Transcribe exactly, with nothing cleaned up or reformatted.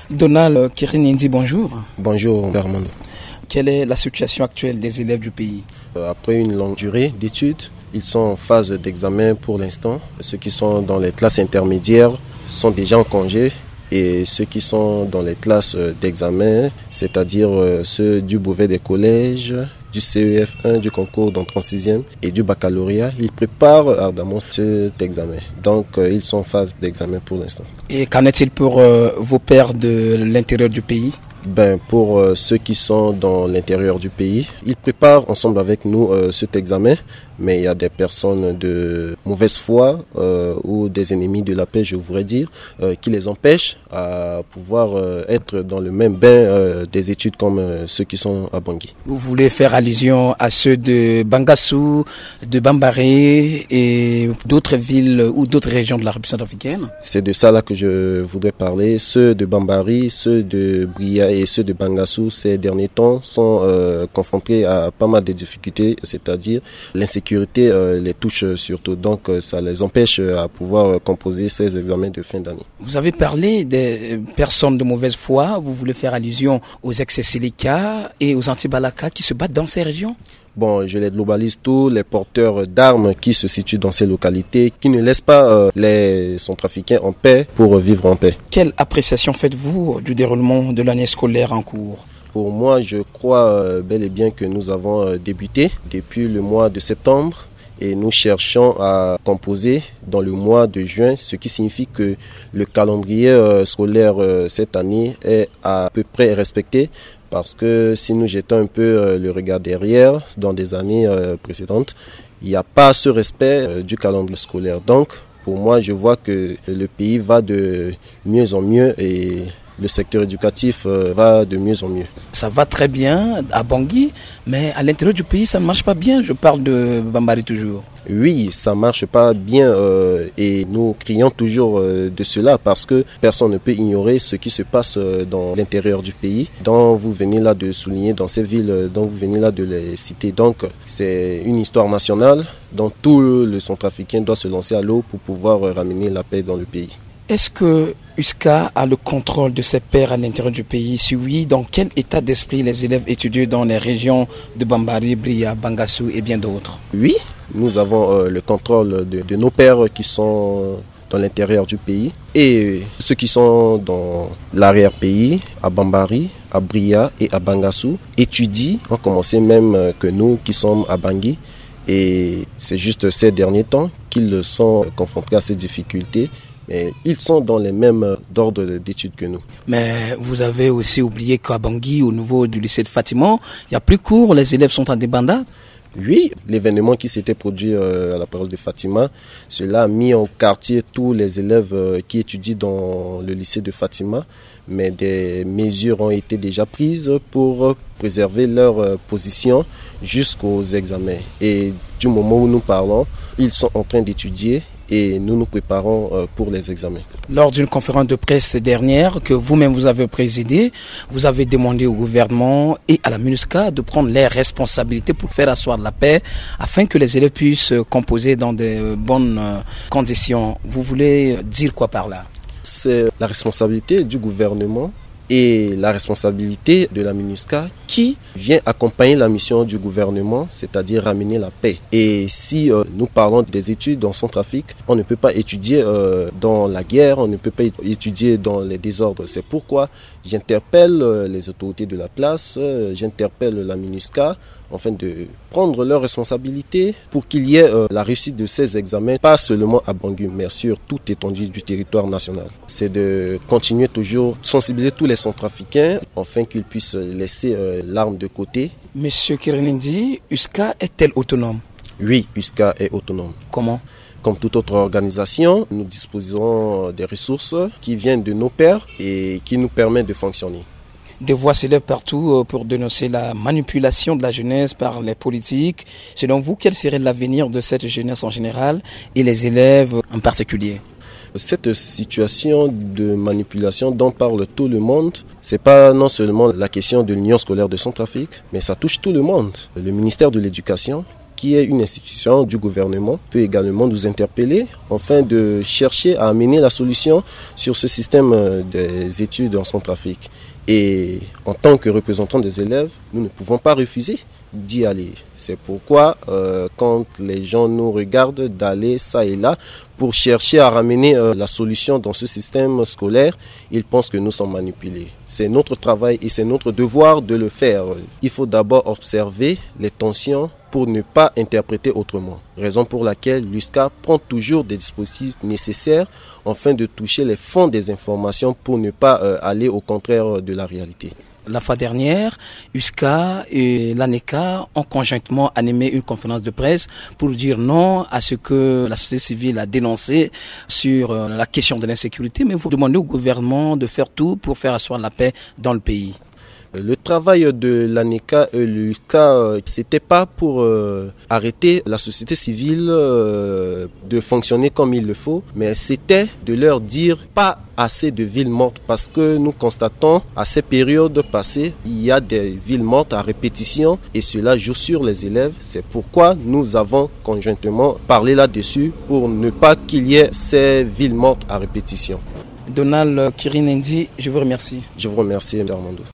Donald Kirinindi, bonjour. Bonjour, Armando. Quelle est la situation actuelle des élèves du pays? Après une longue durée d'études, ils sont en phase d'examen pour l'instant. Ceux qui sont dans les classes intermédiaires sont déjà en congé et ceux qui sont dans les classes d'examen, c'est-à-dire ceux du brevet des collèges, du C E F un, du concours d'entrée en sixième et du baccalauréat, ils préparent ardemment cet examen. Donc ils sont en phase d'examen pour l'instant. Et qu'en est-il pour euh, vos pairs de l'intérieur du pays? Ben, pour euh, ceux qui sont dans l'intérieur du pays, ils préparent ensemble avec nous euh, cet examen, mais il y a des personnes de mauvaise foi euh, ou des ennemis de la paix, je voudrais dire, euh, qui les empêchent à pouvoir euh, être dans le même bain euh, des études comme euh, ceux qui sont à Bangui. Vous voulez faire allusion à ceux de Bangassou, de Bambaré et d'autres villes ou d'autres régions de la République centrafricaine? C'est de ça là que je voudrais parler. Ceux de Bambari, ceux de Bria et ceux de Bangassou, ces derniers temps, sont euh, confrontés à pas mal de difficultés, c'est-à-dire l'insécurité euh, les touche surtout, donc euh, ça les empêche euh, à pouvoir euh, composer ces examens de fin d'année. Vous avez parlé des personnes de mauvaise foi, vous voulez faire allusion aux ex-Seleka et aux anti-Balaka qui se battent dans ces régions? Bon, je les globalise tous, les porteurs d'armes qui se situent dans ces localités, qui ne laissent pas euh, les centrafricains en paix pour vivre en paix. Quelle appréciation faites-vous du déroulement de l'année scolaire en cours? Pour moi, je crois euh, bel et bien que nous avons euh, débuté depuis le mois de septembre et nous cherchons à composer dans le mois de juin, ce qui signifie que le calendrier euh, scolaire euh, cette année est à peu près respecté. Parce que si nous jetons un peu euh, le regard derrière, dans des années euh, précédentes, il n'y a pas ce respect euh, du calendrier scolaire. Donc, pour moi, je vois que le pays va de mieux en mieux et le secteur éducatif euh, va de mieux en mieux. Ça va très bien à Bangui, mais à l'intérieur du pays, ça ne marche pas bien. Je parle de Bambari toujours. Oui, ça ne marche pas bien euh, et nous crions toujours euh, de cela parce que personne ne peut ignorer ce qui se passe euh, dans l'intérieur du pays, dont vous venez là de souligner, dans ces villes euh, dont vous venez là de les citer. Donc, c'est une histoire nationale dont tout le centrafricain doit se lancer à l'eau pour pouvoir euh, ramener la paix dans le pays. Est-ce que U S C A a le contrôle de ses pairs à l'intérieur du pays? Si oui, dans quel état d'esprit les élèves étudient dans les régions de Bambari, Bria, Bangassou et bien d'autres? Oui, nous avons euh, le contrôle de, de nos pairs qui sont dans l'intérieur du pays et ceux qui sont dans l'arrière-pays, à Bambari, à Bria et à Bangassou, étudient, ont commencé même que nous qui sommes à Bangui. Et c'est juste ces derniers temps qu'ils sont confrontés à ces difficultés. Mais ils sont dans les mêmes ordres d'études que nous. Mais vous avez aussi oublié qu'à Bangui, au niveau du lycée de Fatima, il y a plus cours, les élèves sont en débandade. Oui, l'événement qui s'était produit euh, à la paroisse de Fatima, cela a mis au quartier tous les élèves euh, qui étudient dans le lycée de Fatima, mais des mesures ont été déjà prises pour préserver leur euh, position jusqu'aux examens. Et du moment où nous parlons, ils sont en train d'étudier et nous nous préparons euh, pour les examens. Lors d'une conférence de presse dernière que vous-même vous avez présidée, vous avez demandé au gouvernement et à la MINUSCA de prendre les responsabilités pour faire asseoir la paix afin que les élèves puissent composer dans de bonnes conditions. Vous voulez dire quoi par là? C'est la responsabilité du gouvernement et la responsabilité de la MINUSCA qui vient accompagner la mission du gouvernement, c'est-à-dire ramener la paix. Et si euh, nous parlons des études en Centrafrique, on ne peut pas étudier euh, dans la guerre, on ne peut pas étudier dans les désordres. C'est pourquoi j'interpelle euh, les autorités de la place, euh, j'interpelle la MINUSCA, afin de prendre leurs responsabilités pour qu'il y ait euh, la réussite de ces examens, pas seulement à Bangui, mais sur toute étendue du territoire national. C'est de continuer toujours, sensibiliser tous les Centrafricains, afin qu'ils puissent laisser euh, l'arme de côté. Monsieur Kirinindi, U S C A est-elle autonome? Oui, U S C A est autonome. Comment? Comme toute autre organisation, nous disposons des ressources qui viennent de nos pairs et qui nous permettent de fonctionner. Des voix s'élèvent partout pour dénoncer la manipulation de la jeunesse par les politiques. Selon vous, quel serait l'avenir de cette jeunesse en général et les élèves en particulier? Cette situation de manipulation dont parle tout le monde, c'est pas non seulement la question de l'Union scolaire de Centrafrique, mais ça touche tout le monde. Le ministère de l'Éducation qui est une institution du gouvernement, peut également nous interpeller afin de chercher à amener la solution sur ce système des études en Centrafrique. Et en tant que représentants des élèves, nous ne pouvons pas refuser d'y aller. C'est pourquoi euh, quand les gens nous regardent d'aller ça et là pour chercher à ramener euh, la solution dans ce système scolaire, ils pensent que nous sommes manipulés. C'est notre travail et c'est notre devoir de le faire. Il faut d'abord observer les tensions pour ne pas interpréter autrement. Raison pour laquelle l'U S C A prend toujours des dispositifs nécessaires afin de toucher les fonds des informations pour ne pas euh, aller au contraire de la réalité. La fois dernière, U S C A et l'ANECA ont conjointement animé une conférence de presse pour dire non à ce que la société civile a dénoncé sur la question de l'insécurité, mais vous demandez au gouvernement de faire tout pour faire asseoir la paix dans le pays. Le travail de l'ANECA et l'U S C A, c'était pas pour euh, arrêter la société civile euh, de fonctionner comme il le faut, mais c'était de leur dire pas assez de villes mortes, parce que nous constatons à ces périodes passées, il y a des villes mortes à répétition et cela joue sur les élèves. C'est pourquoi nous avons conjointement parlé là-dessus pour ne pas qu'il y ait ces villes mortes à répétition. Donald Kirinendi, je vous remercie. Je vous remercie, Armando.